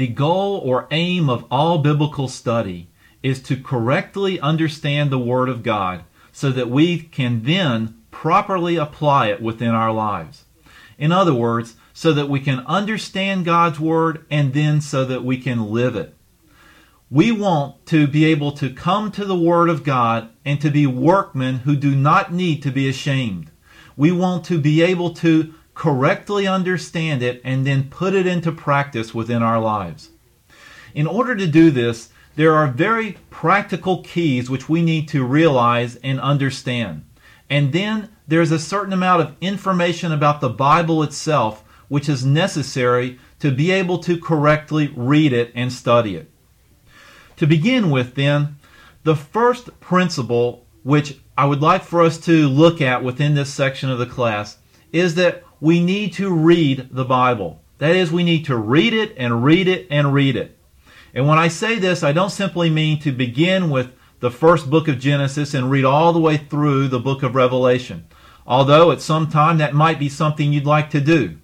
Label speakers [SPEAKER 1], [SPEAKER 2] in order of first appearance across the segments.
[SPEAKER 1] The goal or aim of all biblical study is to correctly understand the Word of God so that we can then properly apply it within our lives. In other words, so that we can understand God's Word and then so that we can live it. We want to be able to come to the Word of God and to be workmen who do not need to be ashamed. We want to be able to correctly understand it and then put it into practice within our lives. In order to do this, there are very practical keys which we need to realize and understand. And then there's a certain amount of information about the Bible itself which is necessary to be able to correctly read it and study it. To begin with then, the first principle which I would like for us to look at within this section of the class is that we need to read the Bible. That is, we need to read it and read it and read it. And when I say this, I don't simply mean to begin with the first book of Genesis and read all the way through the book of Revelation, although at some time that might be something you'd like to do.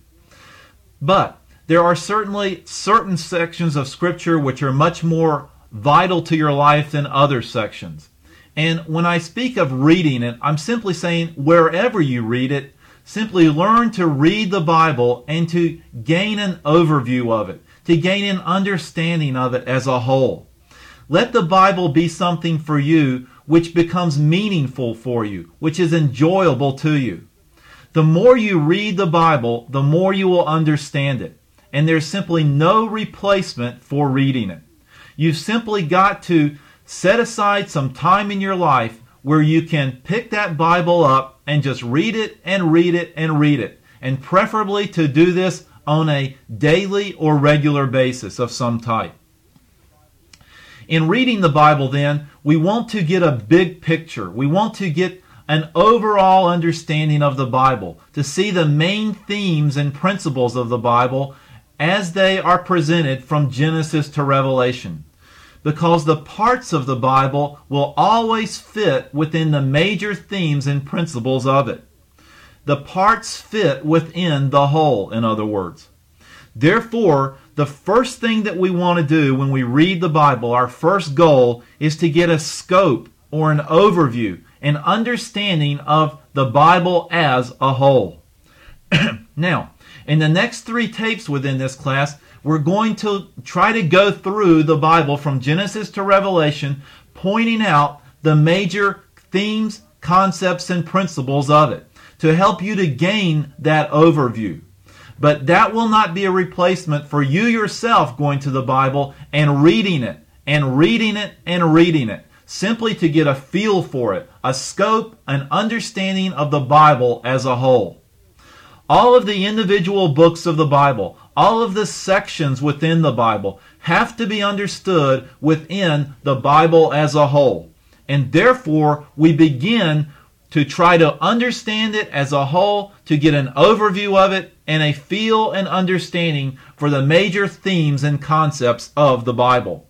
[SPEAKER 1] But there are certainly certain sections of Scripture which are much more vital to your life than other sections. And when I speak of reading it, I'm simply saying wherever you read it, simply learn to read the Bible and to gain an overview of it, to gain an understanding of it as a whole. Let the Bible be something for you which becomes meaningful for you, which is enjoyable to you. The more you read the Bible, the more you will understand it. And there's simply no replacement for reading it. You've simply got to set aside some time in your life where you can pick that Bible up and just read it and read it and read it. And preferably to do this on a daily or regular basis of some type. In reading the Bible then, we want to get a big picture. We want to get an overall understanding of the Bible, to see the main themes and principles of the Bible as they are presented from Genesis to Revelation. Because the parts of the Bible will always fit within the major themes and principles of it. The parts fit within the whole, in other words. Therefore, the first thing that we want to do when we read the Bible, our first goal, is to get a scope or an overview, an understanding of the Bible as a whole. Now, in the next 3 tapes within this class, we're going to try to go through the Bible from Genesis to Revelation, pointing out the major themes, concepts, and principles of it, to help you to gain that overview. But that will not be a replacement for you yourself going to the Bible and reading it, and reading it, and reading it, simply to get a feel for it, a scope, an understanding of the Bible as a whole. All of the individual books of the Bible, all of the sections within the Bible have to be understood within the Bible as a whole. And therefore, we begin to try to understand it as a whole, to get an overview of it, and a feel and understanding for the major themes and concepts of the Bible.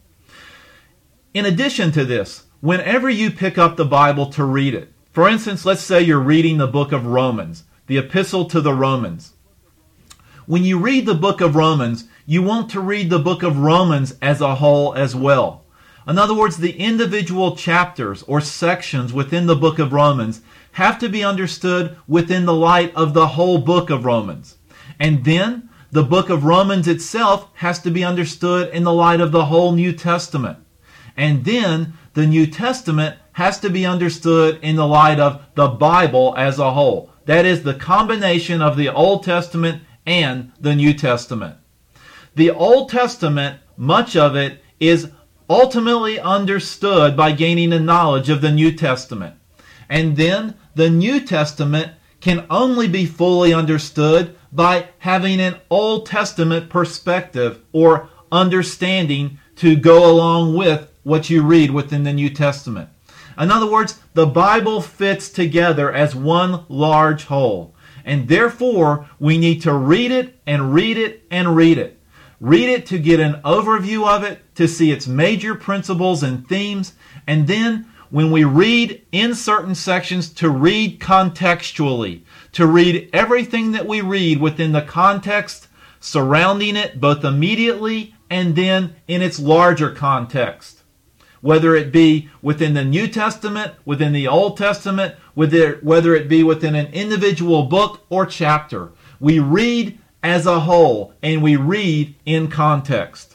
[SPEAKER 1] In addition to this, whenever you pick up the Bible to read it, for instance, let's say you're reading the book of Romans, the epistle to the Romans. When you read the book of Romans, you want to read the book of Romans as a whole as well. In other words, the individual chapters or sections within the book of Romans have to be understood within the light of the whole book of Romans. And then the book of Romans itself has to be understood in the light of the whole New Testament. And then the New Testament has to be understood in the light of the Bible as a whole. That is the combination of the Old Testament and the New Testament. The Old Testament, much of it, is ultimately understood by gaining a knowledge of the New Testament. And then the New Testament can only be fully understood by having an Old Testament perspective or understanding to go along with what you read within the New Testament. In other words, the Bible fits together as one large whole. And therefore, we need to read it and read it and read it. Read it to get an overview of it, to see its major principles and themes, and then when we read in certain sections, to read contextually, to read everything that we read within the context surrounding it, both immediately and then in its larger context. Whether it be within the New Testament, within the Old Testament, whether it be within an individual book or chapter. We read as a whole, and we read in context.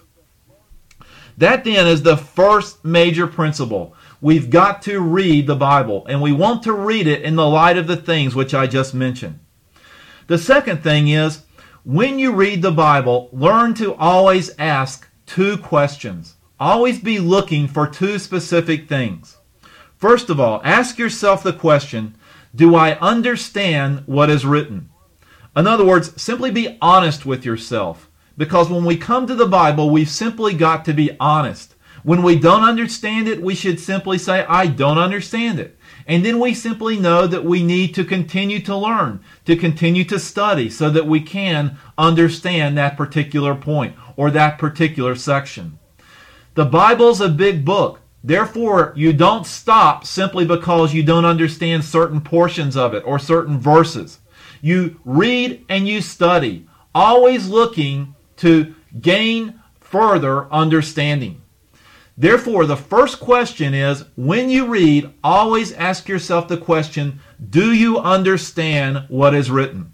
[SPEAKER 1] That then is the first major principle. We've got to read the Bible, and we want to read it in the light of the things which I just mentioned. The second thing is, when you read the Bible, learn to always ask two questions. Always be looking for two specific things. First of all, ask yourself the question, do I understand what is written? In other words, simply be honest with yourself. Because when we come to the Bible, we've simply got to be honest. When we don't understand it, we should simply say, I don't understand it. And then we simply know that we need to continue to learn, to continue to study, so that we can understand that particular point or that particular section. The Bible's a big book. Therefore, you don't stop simply because you don't understand certain portions of it or certain verses. You read and you study, always looking to gain further understanding. Therefore, the first question is, when you read, always ask yourself the question, do you understand what is written?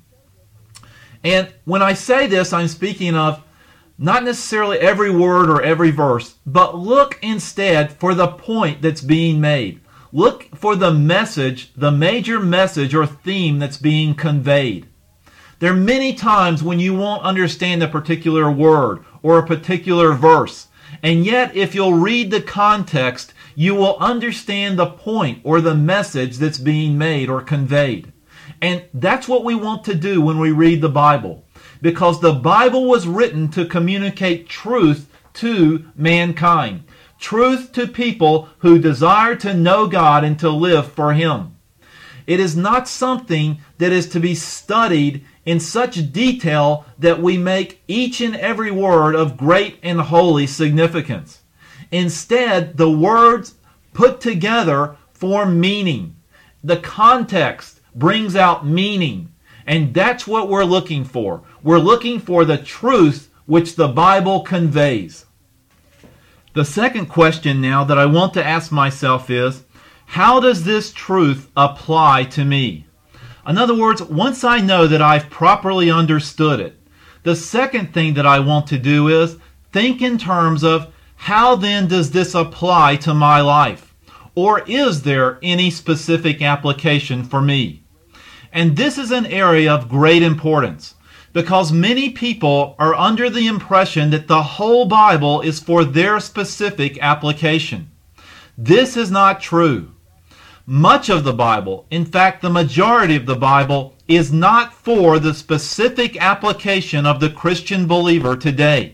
[SPEAKER 1] And when I say this, I'm speaking of not necessarily every word or every verse, but look instead for the point that's being made. Look for the message, the major message or theme that's being conveyed. There are many times when you won't understand a particular word or a particular verse. And yet, if you'll read the context, you will understand the point or the message that's being made or conveyed. And that's what we want to do when we read the Bible. Because the Bible was written to communicate truth to mankind. Truth to people who desire to know God and to live for Him. It is not something that is to be studied in such detail that we make each and every word of great and holy significance. Instead, the words put together form meaning. The context brings out meaning. And that's what we're looking for. We're looking for the truth which the Bible conveys. The second question now that I want to ask myself is, how does this truth apply to me? In other words, once I know that I've properly understood it, the second thing that I want to do is think in terms of, how then does this apply to my life? Or is there any specific application for me? And this is an area of great importance, because many people are under the impression that the whole Bible is for their specific application. This is not true. Much of the Bible, in fact the majority of the Bible, is not for the specific application of the Christian believer today.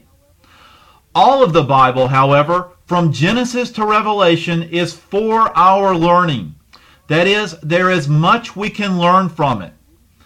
[SPEAKER 1] All of the Bible, however, from Genesis to Revelation, is for our learning. That is, there is much we can learn from it.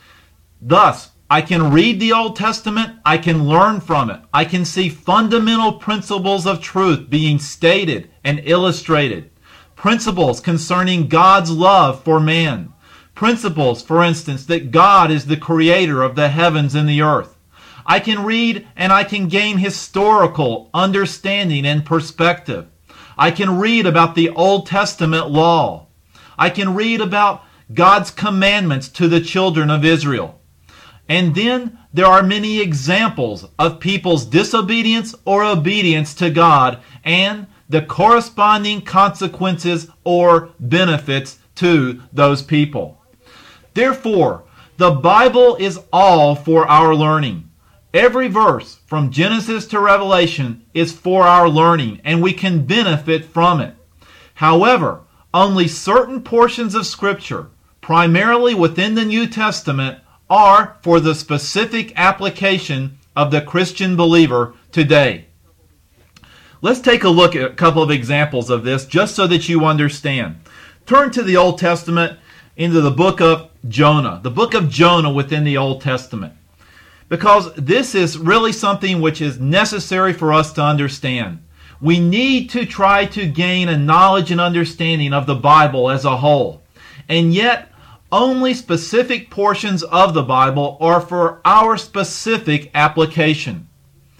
[SPEAKER 1] Thus, I can read the Old Testament, I can learn from it. I can see fundamental principles of truth being stated and illustrated. Principles concerning God's love for man. Principles, for instance, that God is the creator of the heavens and the earth. I can read and I can gain historical understanding and perspective. I can read about the Old Testament law. I can read about God's commandments to the children of Israel. And then there are many examples of people's disobedience or obedience to God and the corresponding consequences or benefits to those people. Therefore, the Bible is all for our learning. Every verse from Genesis to Revelation is for our learning, and we can benefit from it. However, only certain portions of Scripture, primarily within the New Testament, are for the specific application of the Christian believer today. Let's take a look at a couple of examples of this just so that you understand. Turn to the Old Testament into the book of Jonah. The book of Jonah within the Old Testament. Because this is really something which is necessary for us to understand. We need to try to gain a knowledge and understanding of the Bible as a whole. And yet, only specific portions of the Bible are for our specific application.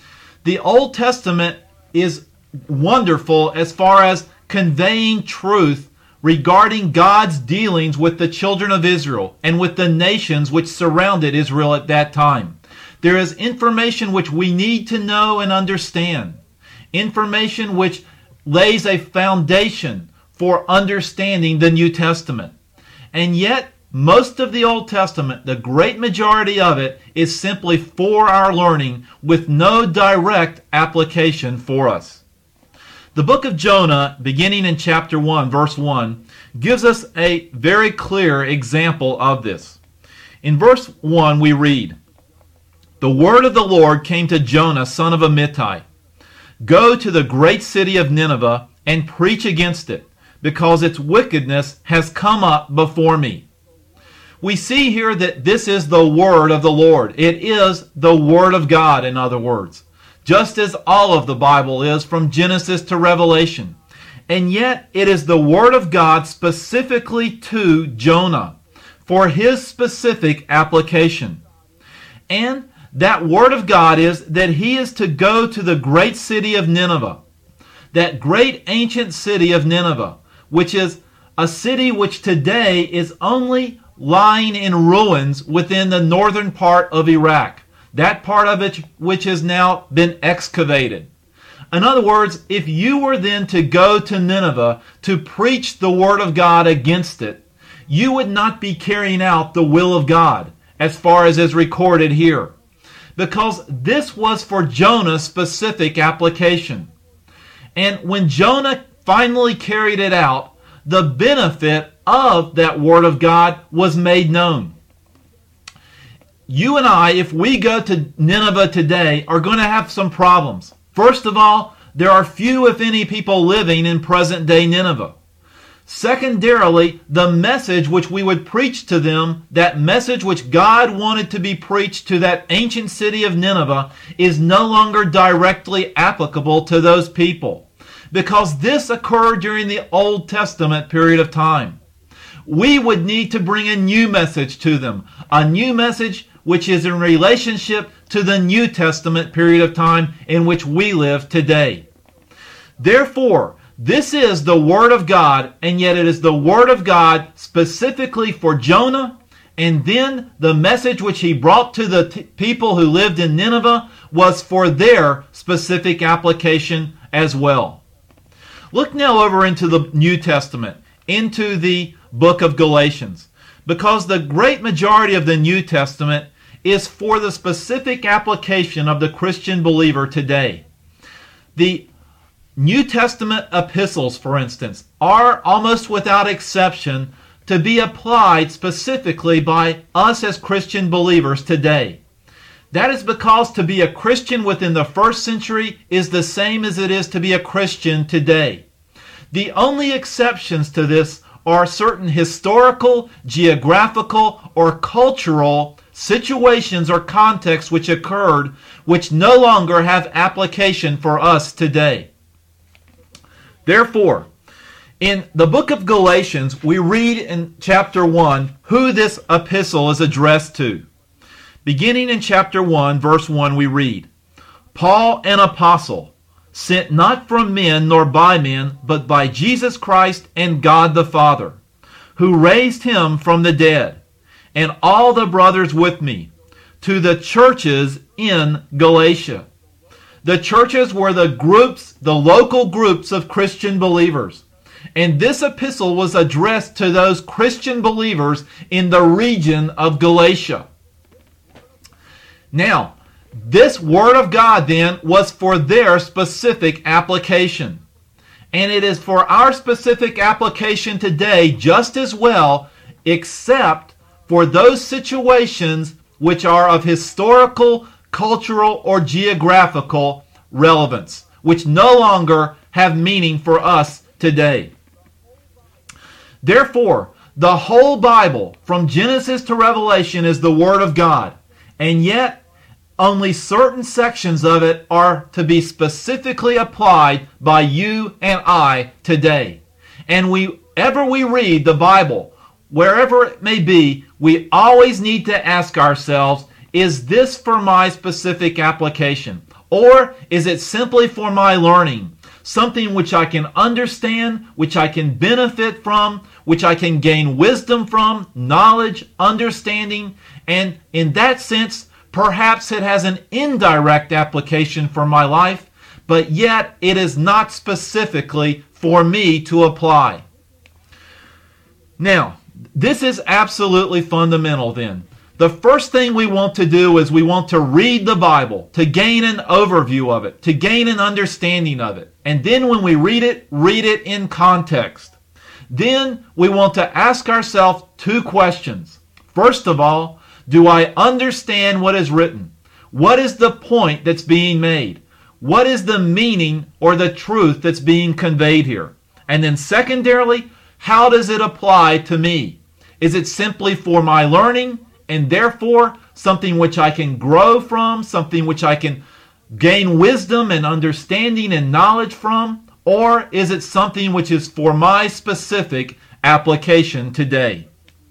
[SPEAKER 1] The Old Testament is wonderful as far as conveying truth regarding God's dealings with the children of Israel and with the nations which surrounded Israel at that time. There is information which we need to know and understand. Information which lays a foundation for understanding the New Testament. And yet, most of the Old Testament, the great majority of it, is simply for our learning with no direct application for us. The book of Jonah, beginning in chapter 1, verse 1, gives us a very clear example of this. In verse 1 we read, "The word of the Lord came to Jonah, son of Amittai. Go to the great city of Nineveh and preach against it, because its wickedness has come up before me." We see here that this is the word of the Lord. It is the word of God, in other words, just as all of the Bible is from Genesis to Revelation. And yet it is the word of God specifically to Jonah for his specific application. And that word of God is that he is to go to the great city of Nineveh, that great ancient city of Nineveh, which is a city which today is only lying in ruins within the northern part of Iraq, that part of it which has now been excavated. In other words, if you were then to go to Nineveh to preach the word of God against it, you would not be carrying out the will of God as far as is recorded here, because this was for Jonah's specific application. And when Jonah finally carried it out, the benefit of that word of God was made known. You and I, if we go to Nineveh today, are going to have some problems. First of all, there are few, if any, people living in present-day Nineveh. Secondarily, the message which we would preach to them, that message which God wanted to be preached to that ancient city of Nineveh, is no longer directly applicable to those people, because this occurred during the Old Testament period of time. We would need to bring a new message to them, a new message which is in relationship to the New Testament period of time in which we live today. Therefore, this is the Word of God, and yet it is the Word of God specifically for Jonah, and then the message which he brought to the people who lived in Nineveh was for their specific application as well. Look now over into the New Testament, into the book of Galatians, because the great majority of the New Testament is for the specific application of the Christian believer today. The New Testament epistles, for instance, are almost without exception to be applied specifically by us as Christian believers today. That is because to be a Christian within the first century is the same as it is to be a Christian today. The only exceptions to this are certain historical, geographical, or cultural situations or contexts which occurred, which no longer have application for us today. Therefore, in the book of Galatians, we read in chapter 1 who this epistle is addressed to. Beginning in chapter 1, verse 1, we read, "Paul, an apostle, sent not from men nor by men, but by Jesus Christ and God the Father, who raised him from the dead, and all the brothers with me, to the churches in Galatia." The churches were the groups, the local groups of Christian believers. And this epistle was addressed to those Christian believers in the region of Galatia. Now, this word of God then was for their specific application. And it is for our specific application today just as well, except for those situations which are of historical, cultural, or geographical relevance, which no longer have meaning for us today. Therefore, the whole Bible, from Genesis to Revelation, is the Word of God, and yet only certain sections of it are to be specifically applied by you and I today. And whenever we read the Bible, wherever it may be, we always need to ask ourselves, is this for my specific application? Or is it simply for my learning? Something which I can understand, which I can benefit from, which I can gain wisdom from, knowledge, understanding, and in that sense, perhaps it has an indirect application for my life, but yet it is not specifically for me to apply. Now, this is absolutely fundamental then. The first thing we want to do is we want to read the Bible, to gain an overview of it, to gain an understanding of it. And then when we read it in context. Then we want to ask ourselves two questions. First of all, do I understand what is written? What is the point that's being made? What is the meaning or the truth that's being conveyed here? And then secondarily, how does it apply to me? Is it simply for my learning and therefore something which I can grow from, something which I can gain wisdom and understanding and knowledge from? Or is it something which is for my specific application today?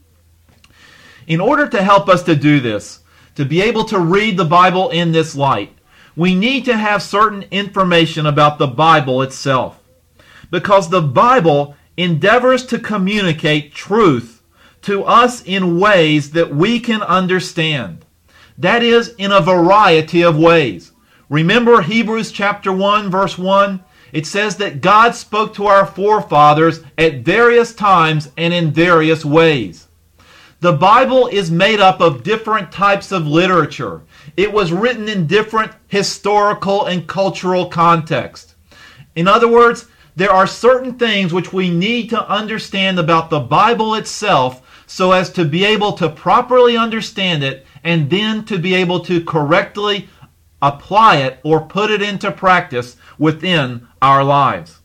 [SPEAKER 1] In order to help us to do this, to be able to read the Bible in this light, we need to have certain information about the Bible itself. Because the Bible endeavors to communicate truth to us in ways that we can understand. That is, in a variety of ways. Remember Hebrews chapter 1, verse 1? It says that God spoke to our forefathers at various times and in various ways. The Bible is made up of different types of literature. It was written in different historical and cultural contexts. In other words, there are certain things which we need to understand about the Bible itself so as to be able to properly understand it and then to be able to correctly apply it or put it into practice within our lives.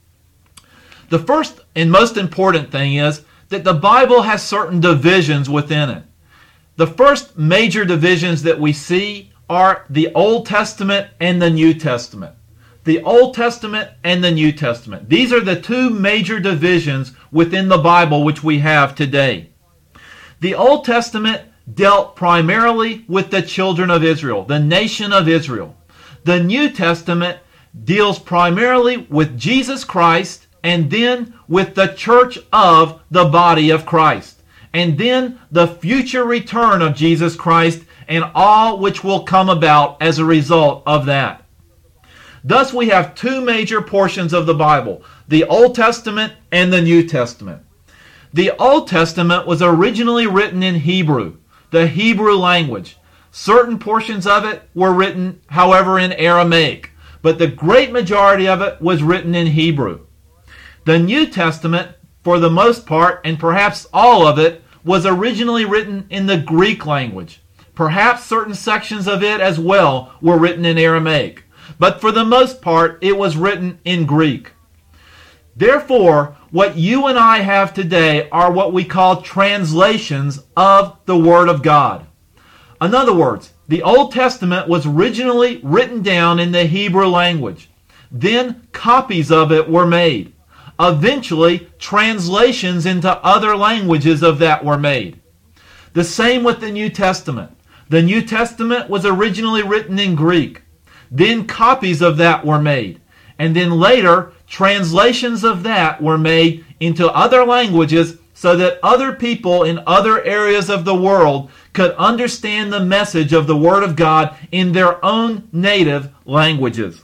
[SPEAKER 1] The first and most important thing is that the Bible has certain divisions within it. The first major divisions that we see are the Old Testament and the New Testament. The Old Testament and the New Testament. These are the two major divisions within the Bible which we have today. The Old Testament dealt primarily with the children of Israel, the nation of Israel. The New Testament deals primarily with Jesus Christ and then with the church of the body of Christ. And then the future return of Jesus Christ and all which will come about as a result of that. Thus we have two major portions of the Bible, the Old Testament and the New Testament. The Old Testament was originally written in Hebrew, the Hebrew language. Certain portions of it were written, however, in Aramaic, but the great majority of it was written in Hebrew. The New Testament, for the most part, and perhaps all of it, was originally written in the Greek language. Perhaps certain sections of it as well were written in Aramaic, but for the most part, it was written in Greek. Therefore, what you and I have today are what we call translations of the Word of God. In other words, the Old Testament was originally written down in the Hebrew language. Then copies of it were made. Eventually, translations into other languages of that were made. The same with the New Testament. The New Testament was originally written in Greek. Then copies of that were made. And then later, translations of that were made into other languages so that other people in other areas of the world could understand the message of the Word of God in their own native languages.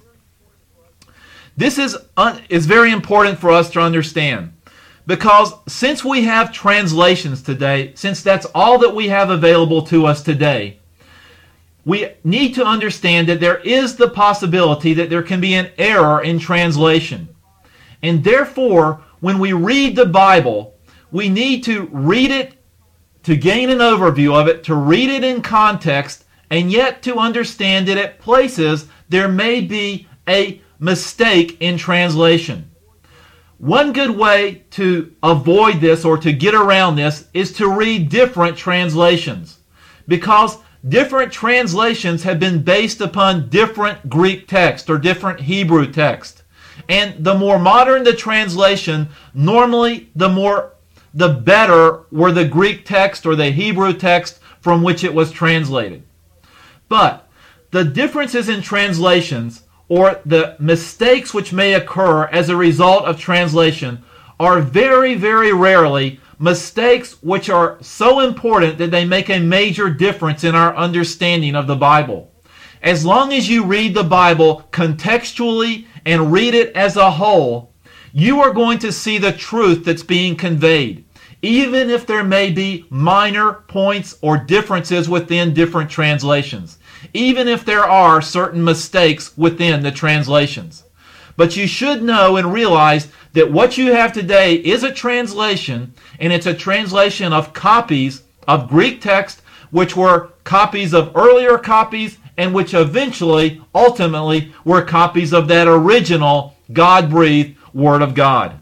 [SPEAKER 1] This is very important for us to understand, because since we have translations today, since that's all that we have available to us today, we need to understand that there is the possibility that there can be an error in translation. And therefore, when we read the Bible, we need to read it to gain an overview of it, to read it in context, and yet to understand that at places there may be a mistake in translation. One good way to avoid this or to get around this is to read different translations, because different translations have been based upon different Greek text or different Hebrew text. And the more modern the translation, normally the better were the Greek text or the Hebrew text from which it was translated. But The differences in translations, or the mistakes which may occur as a result of translation, are very, very rarely mistakes which are so important that they make a major difference in our understanding of the Bible. As long as you read the Bible contextually and read it as a whole, you are going to see the truth that's being conveyed, even if there may be minor points or differences within different translations, even if there are certain mistakes within the translations. But you should know and realize that what you have today is a translation, and it's a translation of copies of Greek text, which were copies of earlier copies, and which eventually, ultimately, were copies of that original God-breathed Word of God.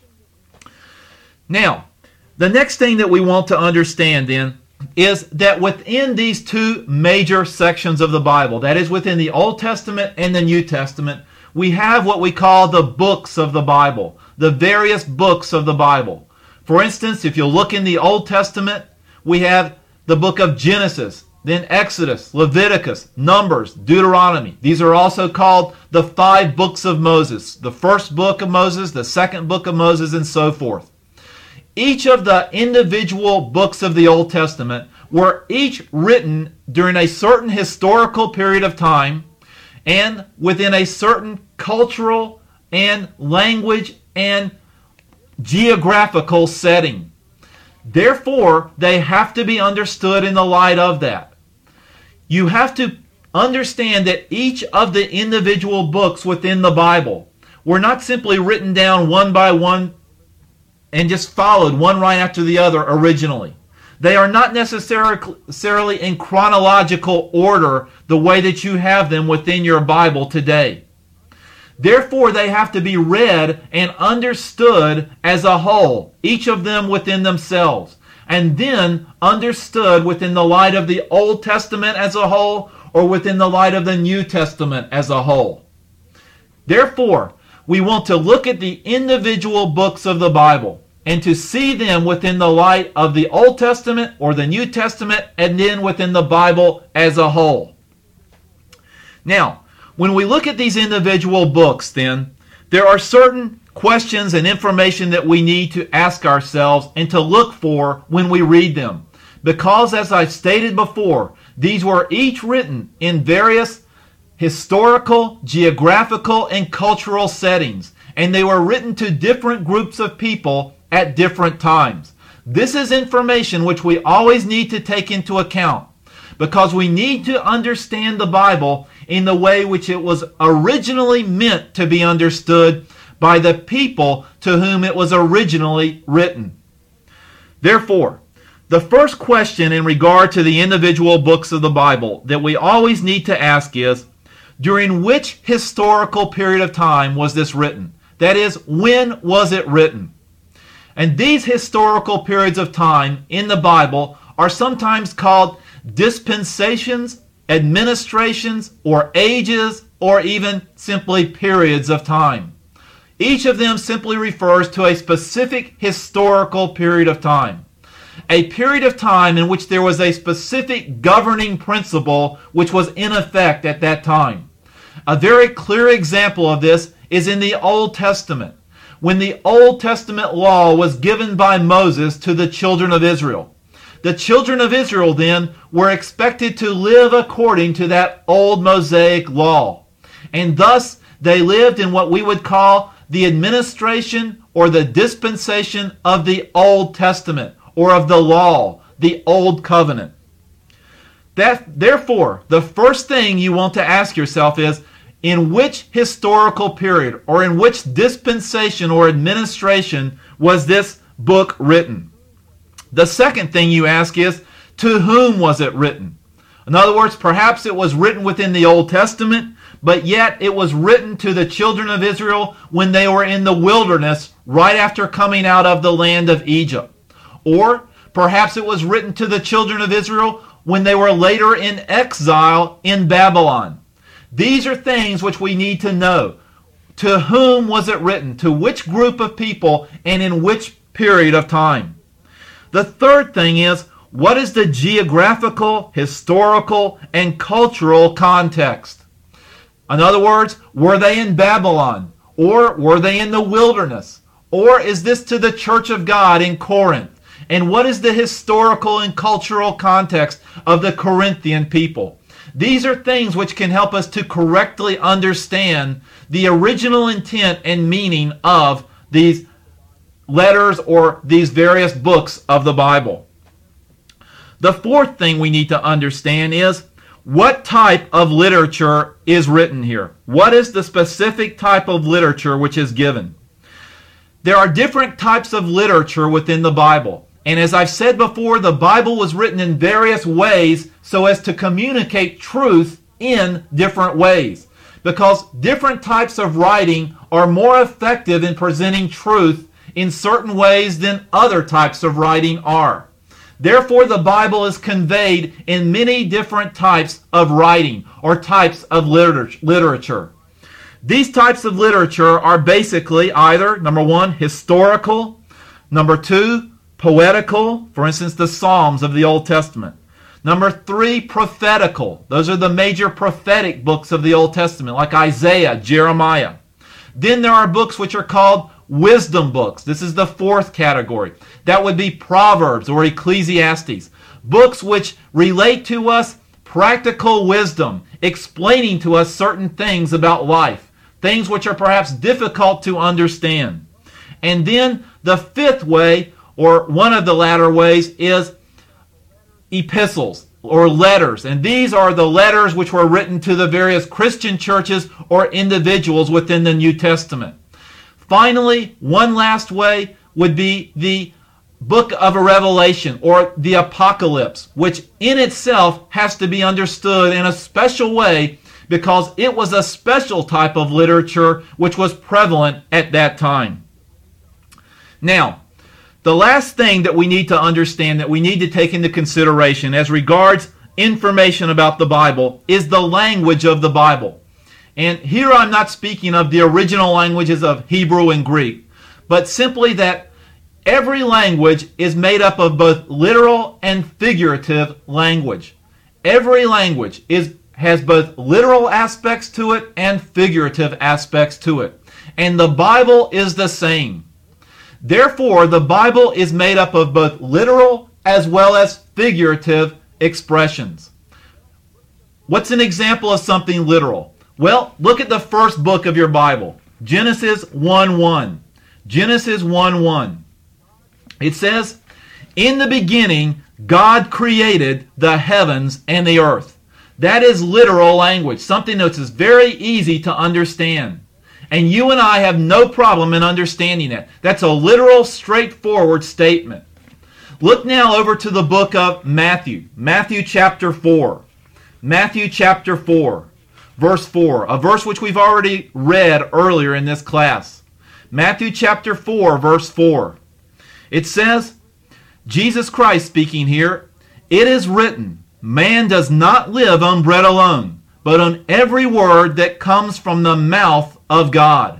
[SPEAKER 1] Now, the next thing that we want to understand then is that within these two major sections of the Bible, that is within the Old Testament and the New Testament, we have what we call the books of the Bible, the various books of the Bible. For instance, if you look in the Old Testament, we have the book of Genesis, then Exodus, Leviticus, Numbers, Deuteronomy. These are also called the 5 books of Moses, the first book of Moses, the second book of Moses, and so forth. Each of the individual books of the Old Testament were each written during a certain historical period of time and within a certain cultural and language and geographical setting. Therefore, they have to be understood in the light of that. You have to understand that each of the individual books within the Bible were not simply written down one by one and just followed one right after the other originally. They are not necessarily in chronological order the way that you have them within your Bible today. Therefore, they have to be read and understood as a whole, each of them within themselves, and then understood within the light of the Old Testament as a whole or within the light of the New Testament as a whole. Therefore, we want to look at the individual books of the Bible and to see them within the light of the Old Testament or the New Testament and then within the Bible as a whole. Now, when we look at these individual books, then, there are certain questions and information that we need to ask ourselves and to look for when we read them. Because, as I've stated before, these were each written in various historical, geographical, and cultural settings, and they were written to different groups of people at different times. This is information which we always need to take into account, because we need to understand the Bible in the way which it was originally meant to be understood by the people to whom it was originally written. Therefore, the first question in regard to the individual books of the Bible that we always need to ask is, during which historical period of time was this written? That is, when was it written? And these historical periods of time in the Bible are sometimes called dispensations, administrations, or ages, or even simply periods of time. Each of them simply refers to a specific historical period of time. A period of time in which there was a specific governing principle which was in effect at that time. A very clear example of this is in the Old Testament, when the Old Testament law was given by Moses to the children of Israel. The children of Israel then were expected to live according to that old Mosaic law. And thus they lived in what we would call the administration or the dispensation of the Old Testament or of the law, the Old Covenant. Therefore, the first thing you want to ask yourself is, in which historical period or in which dispensation or administration was this book written? The second thing you ask is, to whom was it written? In other words, perhaps it was written within the Old Testament, but yet it was written to the children of Israel when they were in the wilderness right after coming out of the land of Egypt. Or perhaps it was written to the children of Israel when they were later in exile in Babylon. These are things which we need to know. To whom was it written? To which group of people and in which period of time? The third thing is, What is the geographical, historical, and cultural context? In other words, were they in Babylon? Or were they in the wilderness? Or is this to the church of God in Corinth? And what is the historical and cultural context of the Corinthian people? These are things which can help us to correctly understand the original intent and meaning of these letters or these various books of the Bible. The fourth thing we need to understand is what type of literature is written here. What is the specific type of literature which is given? There are different types of literature within the Bible. And as I've said before, the Bible was written in various ways so as to communicate truth in different ways. Because different types of writing are more effective in presenting truth in certain ways than other types of writing are. Therefore, the Bible is conveyed in many different types of writing or types of literature. These types of literature are basically either, number one, historical, number two, poetical, for instance, the Psalms of the Old Testament. Number three, prophetical. Those are the major prophetic books of the Old Testament, like Isaiah, Jeremiah. Then there are books which are called wisdom books. This is the fourth category. That would be Proverbs or Ecclesiastes. Books which relate to us practical wisdom, explaining to us certain things about life, things which are perhaps difficult to understand. And then the fifth way, or one of the latter ways, is epistles or letters. And these are the letters which were written to the various Christian churches or individuals within the New Testament. Finally, one last way would be the book of Revelation or the Apocalypse, which in itself has to be understood in a special way because it was a special type of literature which was prevalent at that time. Now, the last thing that we need to understand, that we need to take into consideration as regards information about the Bible, is the language of the Bible. And here I'm not speaking of the original languages of Hebrew and Greek, but simply that every language is made up of both literal and figurative language. Every language has both literal aspects to it and figurative aspects to it. And the Bible is the same. Therefore, the Bible is made up of both literal as well as figurative expressions. What's an example of something literal? Well, look at the first book of your Bible, Genesis 1:1. Genesis 1:1. It says, "In the beginning, God created the heavens and the earth." That is literal language, something that is very easy to understand. And you and I have no problem in understanding that. That's a literal, straightforward statement. Look now over to the book of Matthew. Matthew chapter 4. Matthew chapter 4, verse 4. A verse which we've already read earlier in this class. Matthew chapter 4, verse 4. It says, Jesus Christ speaking here, "It is written, man does not live on bread alone, but on every word that comes from the mouth of God."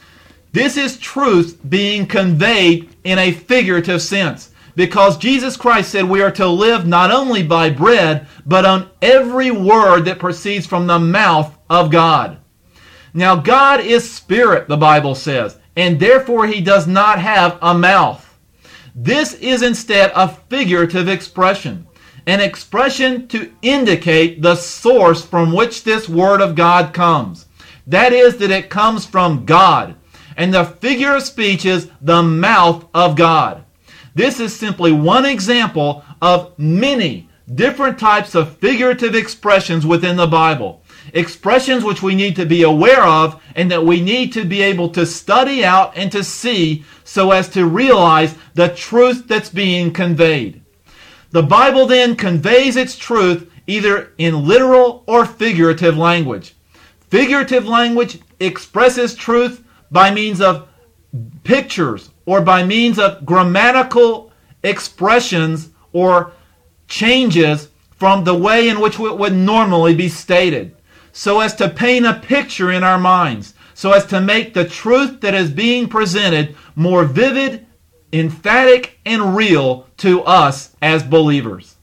[SPEAKER 1] This is truth being conveyed in a figurative sense, because Jesus Christ said we are to live not only by bread, but on every word that proceeds from the mouth of God. Now, God is spirit, the Bible says, and therefore He does not have a mouth. This is instead a figurative expression, an expression to indicate the source from which this Word of God comes. That is, that it comes from God. And the figure of speech is the mouth of God. This is simply one example of many different types of figurative expressions within the Bible. Expressions which we need to be aware of and that we need to be able to study out and to see so as to realize the truth that's being conveyed. The Bible then conveys its truth either in literal or figurative language. Figurative language expresses truth by means of pictures or by means of grammatical expressions or changes from the way in which it would normally be stated, so as to paint a picture in our minds, so as to make the truth that is being presented more vivid emphatic and real to us as believers.